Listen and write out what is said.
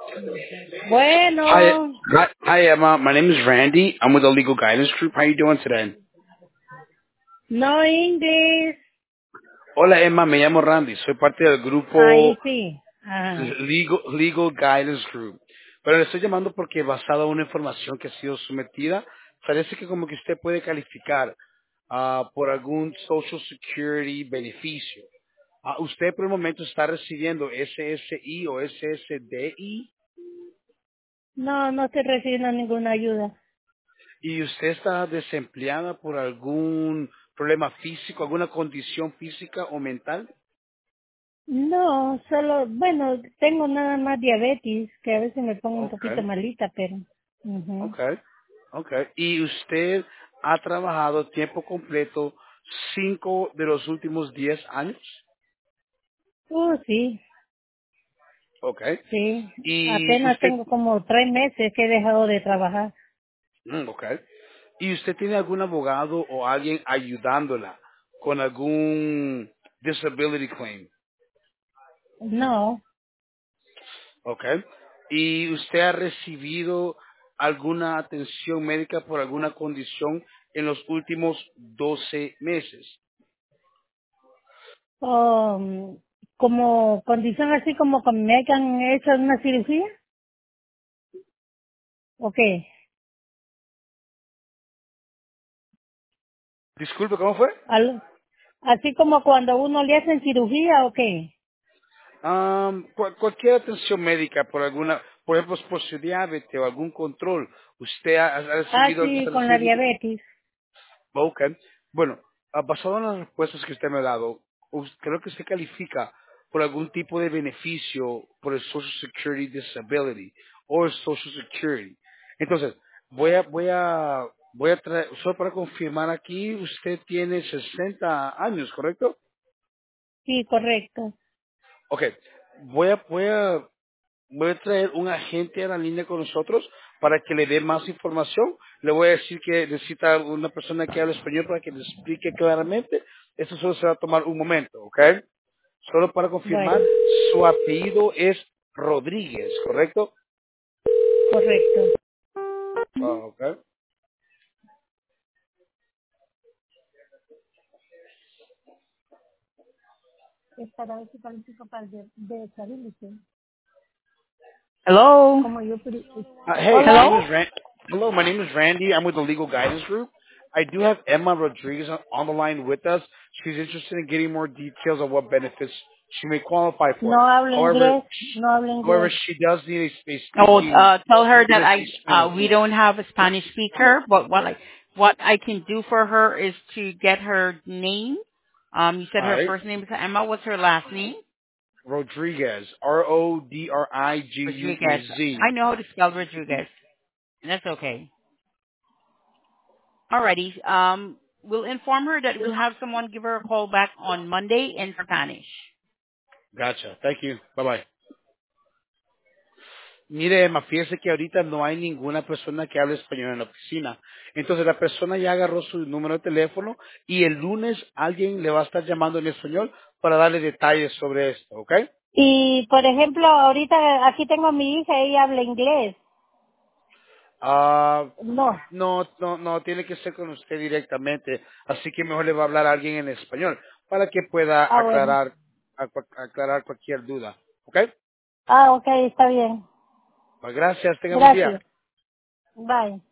Hi, Bueno, hi, Emma. My name is Randy. I'm with the Legal Guidance Group. How are you doing today? no inglés. Hola, Emma. Me llamo Randy. Soy parte del grupo Ahí sí. Ajá. Legal Guidance Group. Pero le estoy llamando porque basado en una información que ha sido sometida, parece que como que usted puede calificar por algún Social Security beneficio. ¿Usted por el momento está recibiendo SSI o SSDI? No, no estoy recibiendo ninguna ayuda. ¿Y usted está desempleada por algún problema físico, alguna condición física o mental? No, solo, bueno, tengo nada más diabetes, que a veces me pongo un poquito Okay, malita, pero. Ujú. okay, okay. ¿Y usted ha trabajado tiempo completo 5 de los últimos 10 años? Sí, Okay. sí. ¿Y Apenas usted, tengo como 3 meses que he dejado de trabajar. okay. ¿Y usted tiene algún abogado o alguien ayudándola con algún disability claim? No, Ok. ¿Y usted ha recibido alguna atención médica por alguna condición en los últimos 12 meses? um, como condición así como que me hayan hecho una cirugía, ¿o qué? Disculpe, ¿cómo fue? Así como cuando uno le hacen cirugía, ¿o qué? Cualquier atención médica por alguna, por ejemplo, por su diabetes o algún control, ¿usted ha Ah, recibido, sí, está con la recibiendo? diabetes. Ok. Bueno, basado en las respuestas que usted me ha dado, creo que usted califica por algún tipo de beneficio por el Social Security Disability o el Social Security. Entonces, voy a traer, solo para confirmar aquí, usted tiene 60 años, ¿correcto? Sí, correcto. Ok. Voy a traer un agente a la línea con nosotros para que le dé más información. Le voy a decir que necesita una persona que hable español para que le explique claramente. Esto solo se va a tomar un momento, ¿ok? Solo para confirmar, Bueno, su apellido es Rodríguez, ¿correcto? correcto. Ok. Es para ver si califico para el de disability. Hello? Como yo... Hey, my name Hola. Hello? is Hello, my name is Randy. I'm with the Legal Guidance Group. I do have Emma Rodriguez on the line with us. She's interested in getting more details on what benefits she may qualify for. No hablo However, inglés, no hablo however, inglés. she does need a Oh, speaking. tell her She that does speak Spanish. we don't have a Spanish speaker, but what I can do for her is to get her name. You said All her right, first name is Emma. What's her last name? Rodriguez, Rodriguez. Rodriguez. I know how to spell Rodriguez. That's okay. Alrighty. We'll inform her that we'll have someone give her a call back on Monday in Spanish. Gotcha. Thank you. Bye bye. Mire, Emma, fíjese que ahorita no hay ninguna persona que hable español en la oficina. Entonces la persona ya agarró su número de teléfono y el lunes alguien le va a estar llamando en español para darle detalles sobre esto, ¿ok? Y, por ejemplo, ahorita aquí tengo a mi hija, ella habla inglés. Ah, No. no, tiene que ser con usted directamente. Así que mejor le va a hablar a alguien en español para que pueda Ah, bueno. aclarar cualquier duda, ¿ok? Ah, ok, está bien. Pues gracias, tenga buen día. Gracias. Bye.